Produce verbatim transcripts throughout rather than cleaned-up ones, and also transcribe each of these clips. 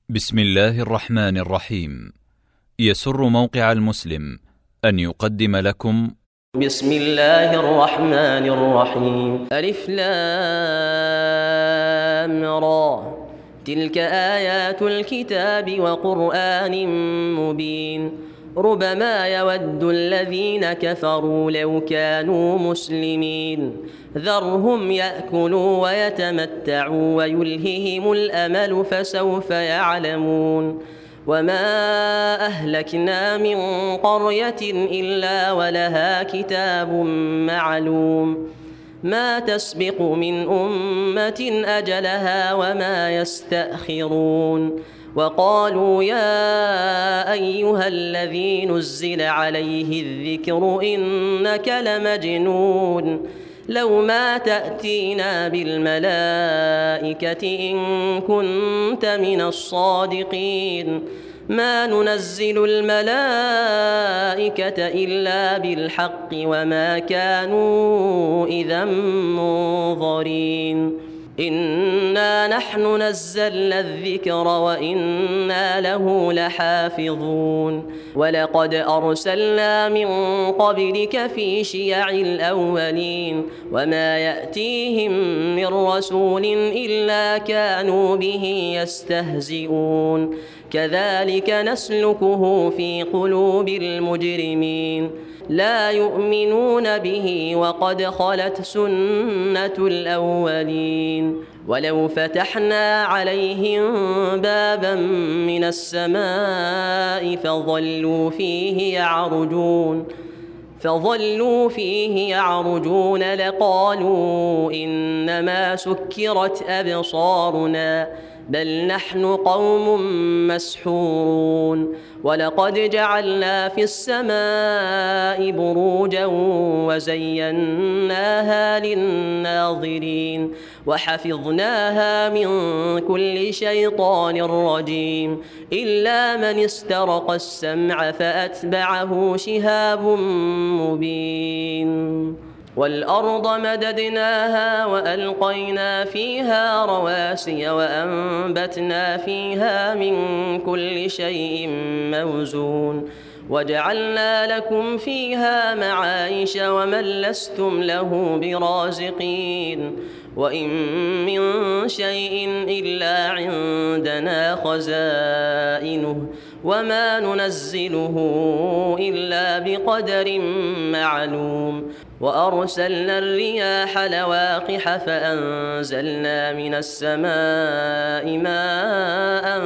بسم الله الرحمن الرحيم. يسر موقع المسلم أن يقدم لكم بسم الله الرحمن الرحيم. ألف لام را، تلك آيات الكتاب وقرآن مبين. ربما يود الذين كفروا لو كانوا مسلمين، ذرهم يأكلوا ويتمتعوا ويلههم الأمل فسوف يعلمون. وما أهلكنا من قرية إلا ولها كتاب معلوم، ما تسبق من أمة أجلها وما يستأخرون. وقالوا يا أيها الذي نزل عليه الذكر إنك لمجنون، لو ما تأتينا بالملائكة إن كنت من الصادقين، ما ننزل الملائكة إلا بالحق وما كانوا إذا منظرين. إنا نحن نزلنا الذكر وإنا له لحافظون. ولقد أرسلنا من قبلك في شيع الأولين، وما يأتيهم من رسول إلا كانوا به يستهزئون. كذلك نسلكه في قلوب المجرمين، لا يؤمنون به وقد خلت سنة الأولين. ولو فتحنا عليهم بابا من السماء فظلوا فيه يعرجون فظلوا فيه يعرجون لقالوا إنما سكرت أبصارنا بل نحن قوم مسحورون. ولقد جعلنا في السماء بروجا وزيناها للناظرين وحفظناها من كل شيطان رجيم، إلا من استرق السمع فأتبعه شهاب مبين. والأرض مددناها وألقينا فيها رواسي وأنبتنا فيها من كل شيء موزون، وجعلنا لكم فيها معايش ومن لستم له برازقين. وإن من شيء إلا عندنا خزائنه وما ننزله إلا بقدر معلوم. وأرسلنا الرياح لواقح فأنزلنا من السماء ماء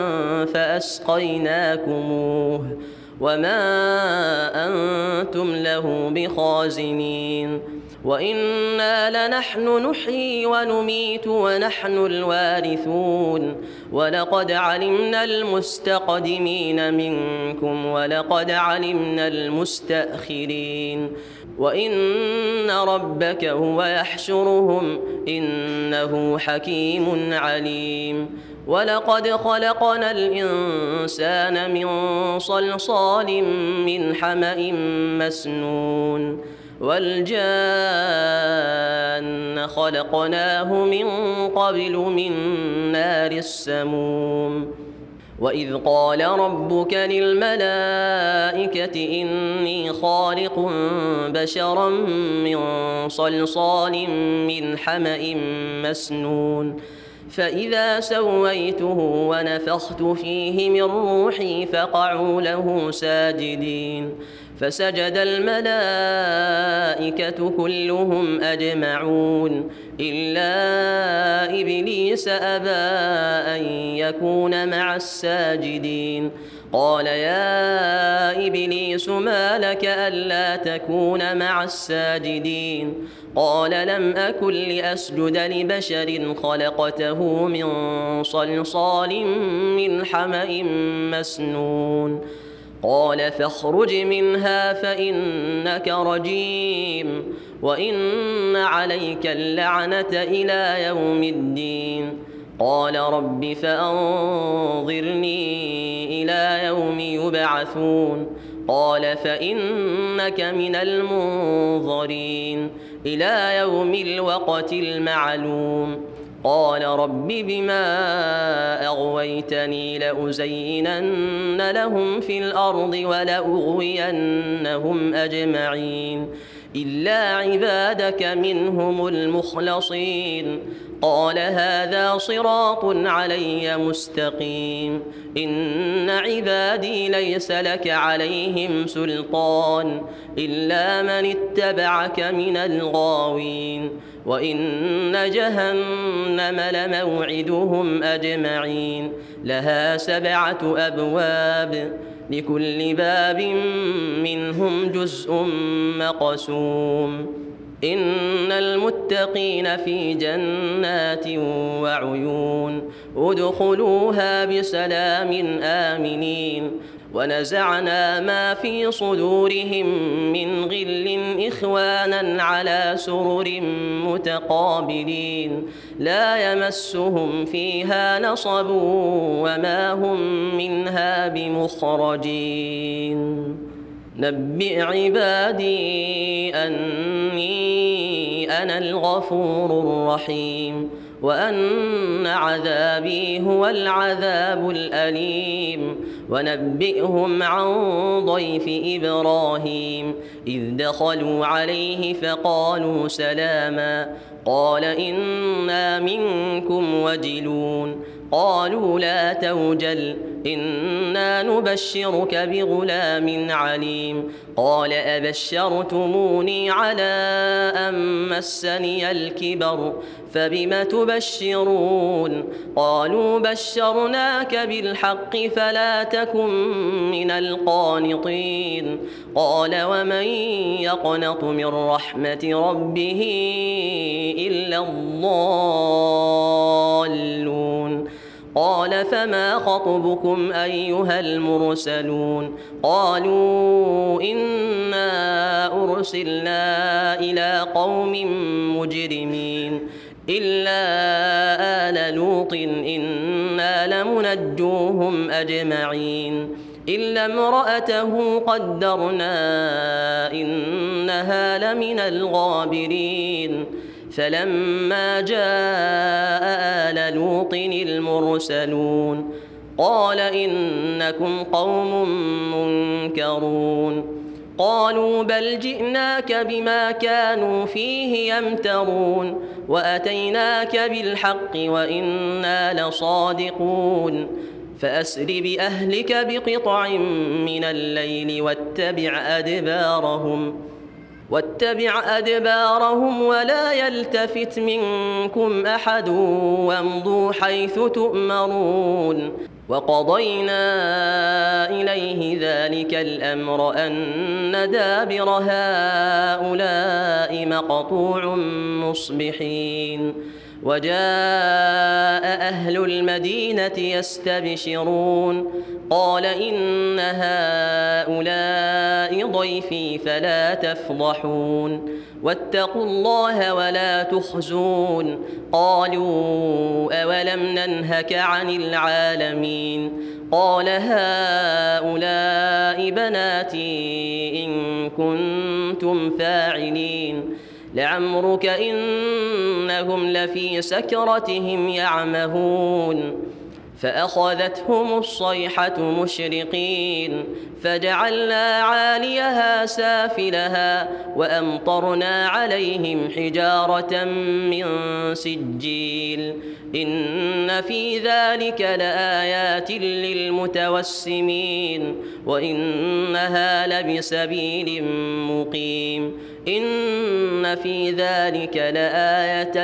فأسقيناكموه وما أنتم له بخازنين. وإنا لنحن نحيي ونميت ونحن الوارثون. ولقد علمنا المستقدمين منكم ولقد علمنا المستأخرين. وإن ربك هو يحشرهم إنه حكيم عليم. ولقد خلقنا الإنسان من صلصال من حمأ مسنون، والجان خلقناه من قبل من نار السموم. وإذ قال ربك للملائكة إني خالق بشرا من صلصال من حمأ مسنون، فإذا سويته ونفخت فيه من روحي فقعوا له ساجدين. فسجد الملائكة كلهم أجمعون إلا إبليس أبى أن يكون مع الساجدين. قال يا إبليس ما لك ألا تكون مع الساجدين؟ قال لم أكن لأسجد لبشر خلقته من صلصال من حمأ مسنون. قال فاخرج منها فإنك رجيم وإن عليك اللعنة إلى يوم الدين. قال رب فأنظرني إلى يوم يبعثون. قال فإنك من المنظرين إلى يوم الوقت المعلوم. قال رب بما أغويتني لأزينن لهم في الأرض ولأغوينهم أجمعين إلا عبادك منهم المخلصين قال هذا صراط علي مستقيم إن عبادي ليس لك عليهم سلطان إلا من اتبعك من الغاوين وإن جهنم لموعدهم أجمعين لها سبعة أبواب لكل باب منهم جزء مقسوم إن المتقين في جنات وعيون ادخلوها بسلام آمنين ونزعنا ما في صدورهم من غل إخوانا على سرر متقابلين لا يمسهم فيها نصب وما هم منها بمخرجين نبئ عبادي أني أنا الغفور الرحيم وأن عذابي هو العذاب الأليم ونبئهم عن ضيف إبراهيم إذ دخلوا عليه فقالوا سلاما قال إنا منكم وجلون قالوا لا توجل إنا نبشرك بغلام عليم قال أبشرتموني على أن مسني الكبر فبم تبشرون قالوا بشرناك بالحق فلا تكن من القانطين قال ومن يقنط من رحمة ربه إلا الضالون قال فما خطبكم أيها المرسلون قالوا إنا أرسلنا إلى قوم مجرمين إلا آل لوط إنا لمنجوهم أجمعين إلا امرأته قدرنا إنها لمن الغابرين فلما جاء آل لوط المرسلون قال إنكم قوم منكرون قالوا بل جئناك بما كانوا فيه يمترون وأتيناك بالحق وإنا لصادقون فأسر بأهلك بقطع من الليل واتبع أدبارهم واتبع أدبارهم ولا يلتفت منكم أحد وامضوا حيث تؤمرون وقضينا إليه ذلك الأمر أن دابر هؤلاء مقطوع مصبحين وجاء أهل المدينة يستبشرون قال إن هؤلاء ضيفي فلا تفضحون واتقوا الله ولا تخزون قالوا أولم ننهك عن العالمين قال هؤلاء بناتي إن كنتم فاعلين لعمرك إنهم لفي سكرتهم يعمهون فأخذتهم الصيحة مشرقين فجعلنا عاليها سافلها وأمطرنا عليهم حجارة من سجيل إن في ذلك لآيات للمتوسمين وإنها لبسبيل مقيم إن في ذلك لآية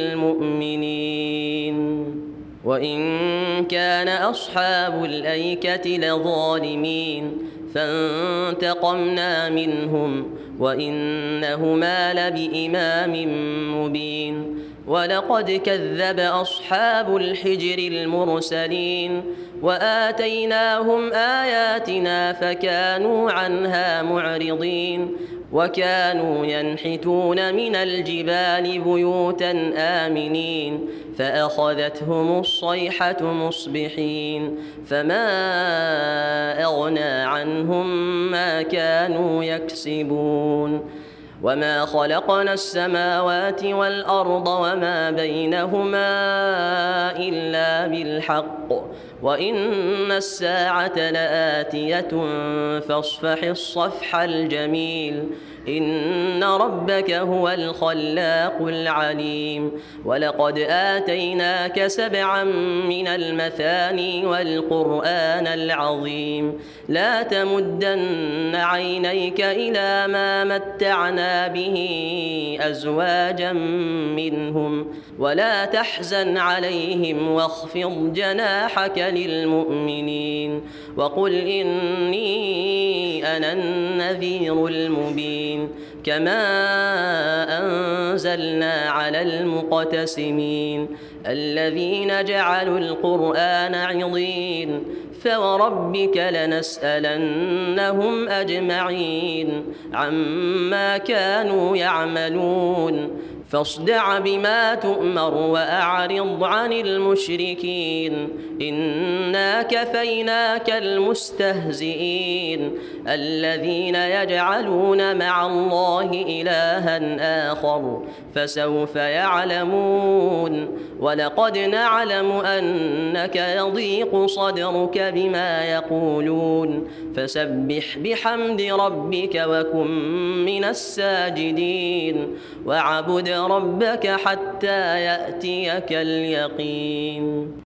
للمؤمنين وإن كان أصحاب الأيكة لظالمين فانتقمنا منهم وإنهما لبإمام مبين ولقد كذب أصحاب الحجر المرسلين وآتيناهم آياتنا فكانوا عنها معرضين وكانوا ينحتون من الجبال بيوتا آمنين فأخذتهم الصيحة مصبحين فما أغنى عنهم ما كانوا يكسبون وما خلقنا السماوات والأرض وما بينهما إلا بالحق وإن الساعة لآتية فاصفح الصفح الجميل إن ربك هو الخلاق العليم ولقد آتيناك سبعا من المثاني والقرآن العظيم لا تمدن عينيك إلى ما متعنا به أزواجا منهم ولا تحزن عليهم واخفض جناحك للمؤمنين وقل إني أنا النذير المبين كما أنزلنا على المقتسمين الذين جعلوا القرآن عضين فوربك لنسألنهم أجمعين عما كانوا يعملون فاصدع بما تؤمر وأعرض عن المشركين إنا كفيناك المستهزئين الذين يجعلون مع الله إلها آخر فسوف يعلمون ولقد نعلم أنك يضيق صدرك بما يقولون فسبح بحمد ربك وكن من الساجدين واعبد ربك حتى يأتيك اليقين.